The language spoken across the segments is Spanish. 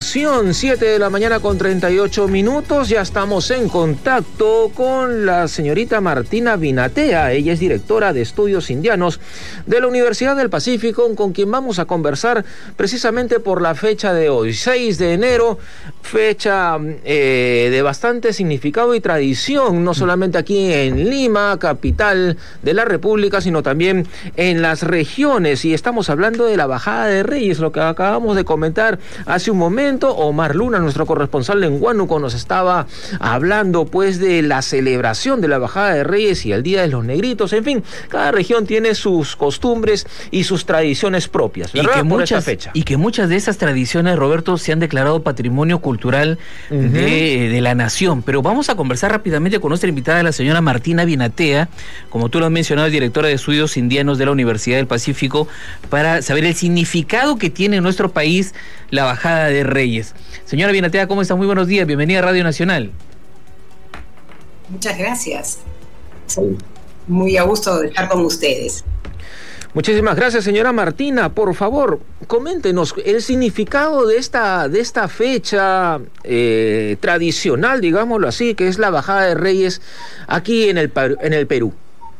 información, 7 de la mañana con 38 minutos. Ya estamos en contacto con la señorita Martina Binatea. Ella es directora de Estudios Indianos de la Universidad del Pacífico, con quien vamos a conversar precisamente por la fecha de hoy, 6 de enero, fecha de bastante significado y tradición, no solamente aquí en Lima, capital de la República, sino también en las regiones. Y estamos hablando de la Bajada de Reyes, lo que acabamos de comentar hace un momento. Omar Luna, nuestro corresponsal en Huánuco, nos estaba hablando pues de la celebración de la Bajada de Reyes y el Día de los Negritos. En fin, cada región tiene sus costumbres y sus tradiciones propias, ¿verdad? Por esta fecha. Y que muchas de esas tradiciones, Roberto, se han declarado patrimonio cultural de la nación. Pero vamos a conversar rápidamente con nuestra invitada, la señora Martina Binatea, como tú lo has mencionado, directora de Estudios Indianos de la Universidad del Pacífico, para saber el significado que tiene en nuestro país la Bajada de Reyes. Señora Binatea, ¿cómo está? Muy buenos días, bienvenida a Radio Nacional. Muchas gracias. Soy muy a gusto de estar con ustedes. Muchísimas gracias, señora Martina. Por favor, coméntenos el significado de esta fecha tradicional, digámoslo así, que es la Bajada de Reyes aquí en el Perú.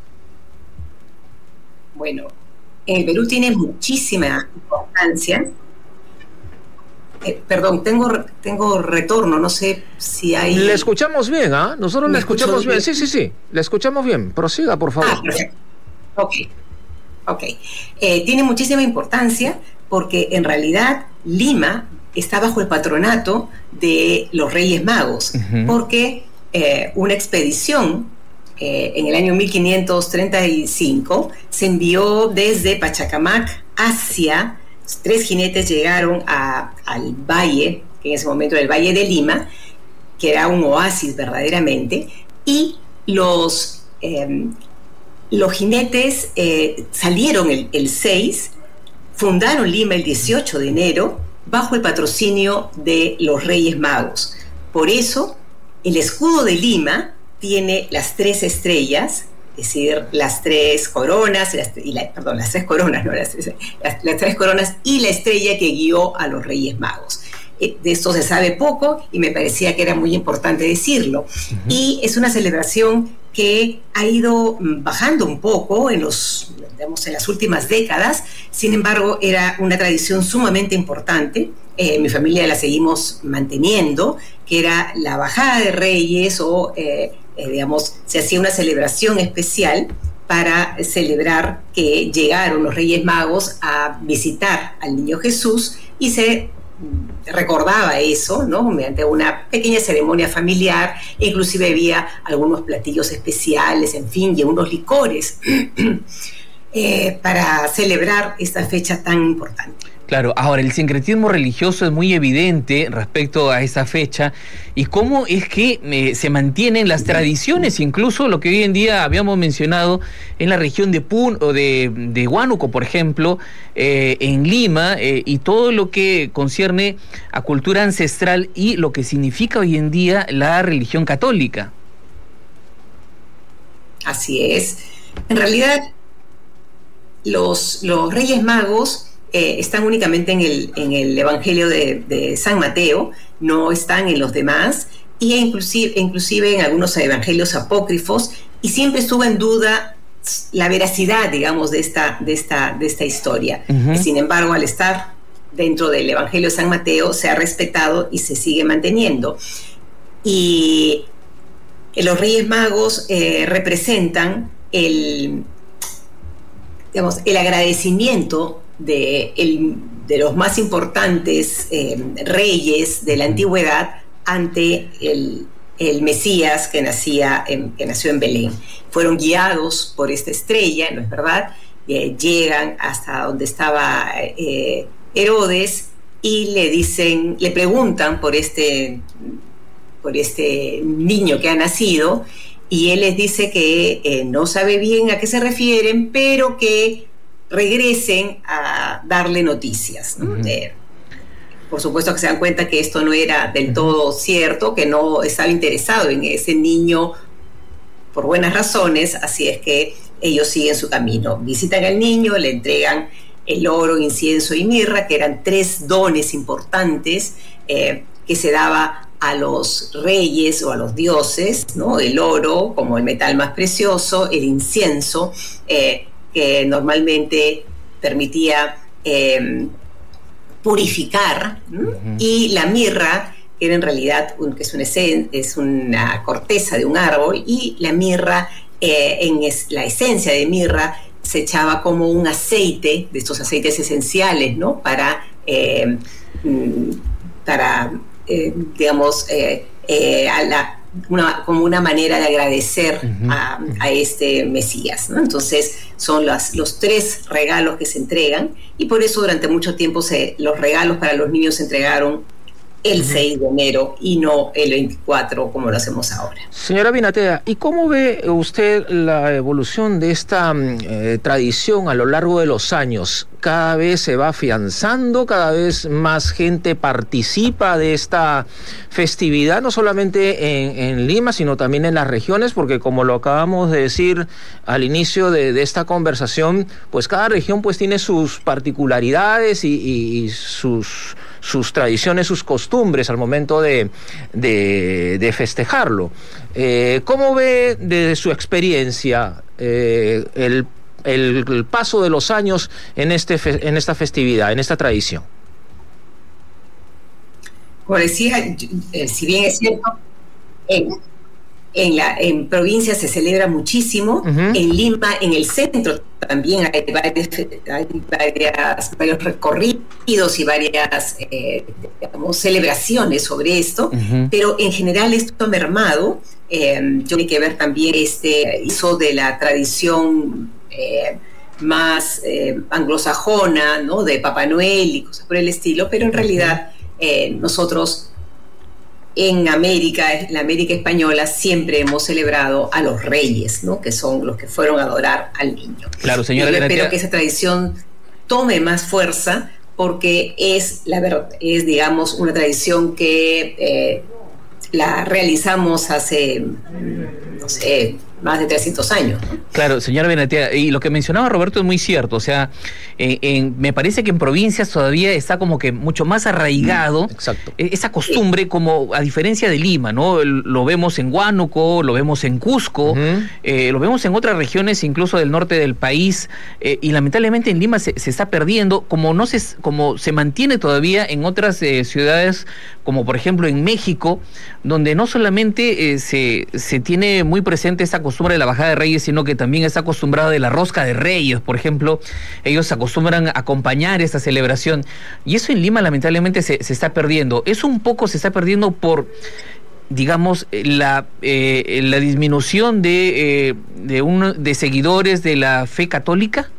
Bueno, en el Perú tiene muchísima importancia. Perdón, tengo retorno, no sé si hay... Le escuchamos bien, ¿ah? Nosotros le escuchamos bien. Sí, le escuchamos bien. Prosiga, por favor. Perfecto. Ok. Tiene muchísima importancia porque en realidad Lima está bajo el patronato de los Reyes Magos, porque una expedición en el año 1535 se envió desde Pachacamac hacia... 3 jinetes llegaron al valle, que en ese momento era el Valle de Lima, que era un oasis verdaderamente, y los jinetes salieron el 6, fundaron Lima el 18 de enero, bajo el patrocinio de los Reyes Magos. Por eso, el escudo de Lima tiene las 3 estrellas, es decir, las 3 coronas, las 3 coronas, no, las 3 coronas y la estrella que guió a los Reyes Magos. De esto se sabe poco y me parecía que era muy importante decirlo. Y es una celebración que ha ido bajando un poco en las últimas décadas. Sin embargo, era una tradición sumamente importante. Mi familia la seguimos manteniendo, que era la Bajada de Reyes o... se hacía una celebración especial para celebrar que llegaron los Reyes Magos a visitar al Niño Jesús y se recordaba eso, ¿no? Mediante una pequeña ceremonia familiar, e inclusive había algunos platillos especiales, en fin, y unos licores para celebrar esta fecha tan importante. Claro, ahora el sincretismo religioso es muy evidente respecto a esa fecha y cómo es que se mantienen las tradiciones, incluso lo que hoy en día habíamos mencionado en la región de de Huánuco, por ejemplo, en Lima, y todo lo que concierne a cultura ancestral y lo que significa hoy en día la religión católica. Así es. En realidad, los Reyes Magos están únicamente en el Evangelio de San Mateo, no están en los demás, y inclusive en algunos evangelios apócrifos, y siempre estuvo en duda la veracidad, digamos, de esta historia. Sin embargo, al estar dentro del Evangelio de San Mateo, se ha respetado y se sigue manteniendo. Y los Reyes Magos representan el agradecimiento de los más importantes reyes de la antigüedad ante el Mesías que nació en Belén. Fueron guiados por esta estrella, ¿no es verdad? Llegan hasta donde estaba Herodes y le preguntan por este niño que ha nacido, y él les dice que no sabe bien a qué se refieren, pero que regresen a darle noticias, ¿no? Por supuesto que se dan cuenta que esto no era del todo cierto, que no estaba interesado en ese niño por buenas razones, así es que ellos siguen su camino, visitan al niño, le entregan el oro, incienso y mirra, que eran 3 dones importantes que se daba a los reyes o a los dioses, ¿no? El oro como el metal más precioso, el incienso, que normalmente permitía purificar, y la mirra, que era en realidad es una corteza de un árbol, y la mirra, la esencia de mirra, se echaba como un aceite, de estos aceites esenciales, ¿no? Digamos, como una manera de agradecer a este Mesías, ¿no? Entonces son los 3 regalos que se entregan, y por eso durante mucho tiempo los regalos para los niños se entregaron el 6 de enero y no el 24 como lo hacemos ahora. Señora Binatea, ¿y cómo ve usted la evolución de esta tradición a lo largo de los años? ¿Cada vez se va afianzando? ¿Cada vez más gente participa de esta festividad? No solamente en Lima, sino también en las regiones, porque como lo acabamos de decir al inicio de esta conversación, pues cada región pues tiene sus particularidades y sus tradiciones, sus costumbres al momento de festejarlo. ¿Cómo ve desde su experiencia el paso de los años en esta festividad, en esta tradición? Como decía, si bien es cierto, en provincia se celebra muchísimo, en Lima, en el centro también hay varios recorridos y varias celebraciones sobre esto, pero en general esto ha mermado. Tiene que ver también hizo de la tradición más anglosajona, ¿no? De Papá Noel y cosas por el estilo, pero en realidad nosotros en la América española siempre hemos celebrado a los reyes, ¿no? Que son los que fueron a adorar al niño. Claro, señora. Yo espero que esa tradición tome más fuerza, porque es digamos una tradición que la realizamos hace, no sé, más de 300 años. Claro, señora Binatea, y lo que mencionaba Roberto es muy cierto, o sea, me parece que en provincias todavía está como que mucho más arraigado. Exacto. Esa costumbre, como a diferencia de Lima, ¿no? Lo vemos en Huánuco, lo vemos en Cusco, lo vemos en otras regiones incluso del norte del país, y lamentablemente en Lima se está perdiendo, como se mantiene todavía en otras ciudades, como por ejemplo en México, donde no solamente se tiene muy presente esta costumbre de la bajada de Reyes, sino que también está acostumbrada de la rosca de Reyes, por ejemplo. Ellos se acostumbran a acompañar esta celebración, y eso en Lima lamentablemente se está perdiendo. Eso un poco se está perdiendo por, digamos, la disminución de seguidores de la fe católica.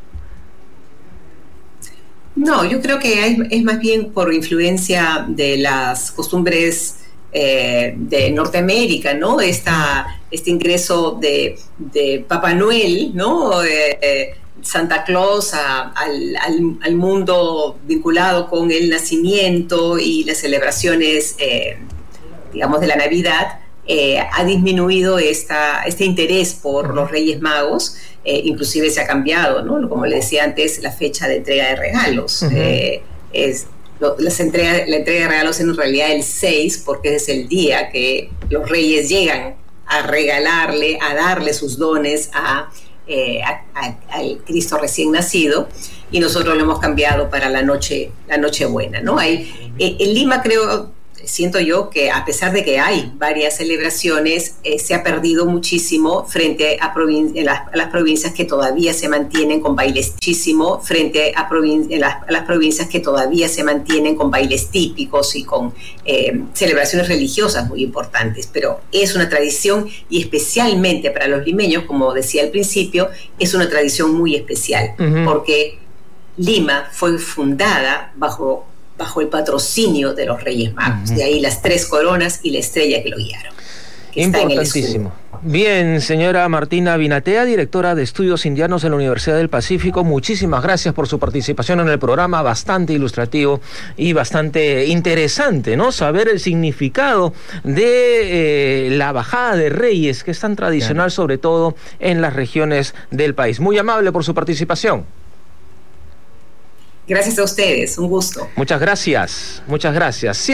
No, yo creo que es más bien por influencia de las costumbres de Norteamérica, ¿no? Este ingreso de Papá Noel, ¿no? Santa Claus al mundo vinculado con el nacimiento y las celebraciones, digamos, de la Navidad, ha disminuido este interés por los Reyes Magos. Inclusive se ha cambiado, ¿no? Como le decía antes, la fecha de entrega de regalos. La entrega de regalos en realidad el 6, porque es el día que los reyes llegan a regalarle, a darle sus dones al Cristo recién nacido, y nosotros lo hemos cambiado para la Nochebuena, ¿no? En Lima siento yo que a pesar de que hay varias celebraciones, se ha perdido muchísimo frente a las provincias que todavía se mantienen con bailes frente a las provincias que todavía se mantienen con bailes típicos y con celebraciones religiosas muy importantes. Pero es una tradición, y especialmente para los limeños, como decía al principio, es una tradición muy especial, porque Lima fue fundada bajo el patrocinio de los Reyes Magos. De ahí las 3 coronas y la estrella que lo guiaron. Importantísimo. Bien, señora Martina Binatea, directora de Estudios Indianos de la Universidad del Pacífico, muchísimas gracias por su participación en el programa, bastante ilustrativo y bastante interesante, ¿no? Saber el significado de la bajada de Reyes, que es tan tradicional, sobre todo en las regiones del país. Muy amable por su participación. Gracias a ustedes, un gusto. Muchas gracias, muchas gracias.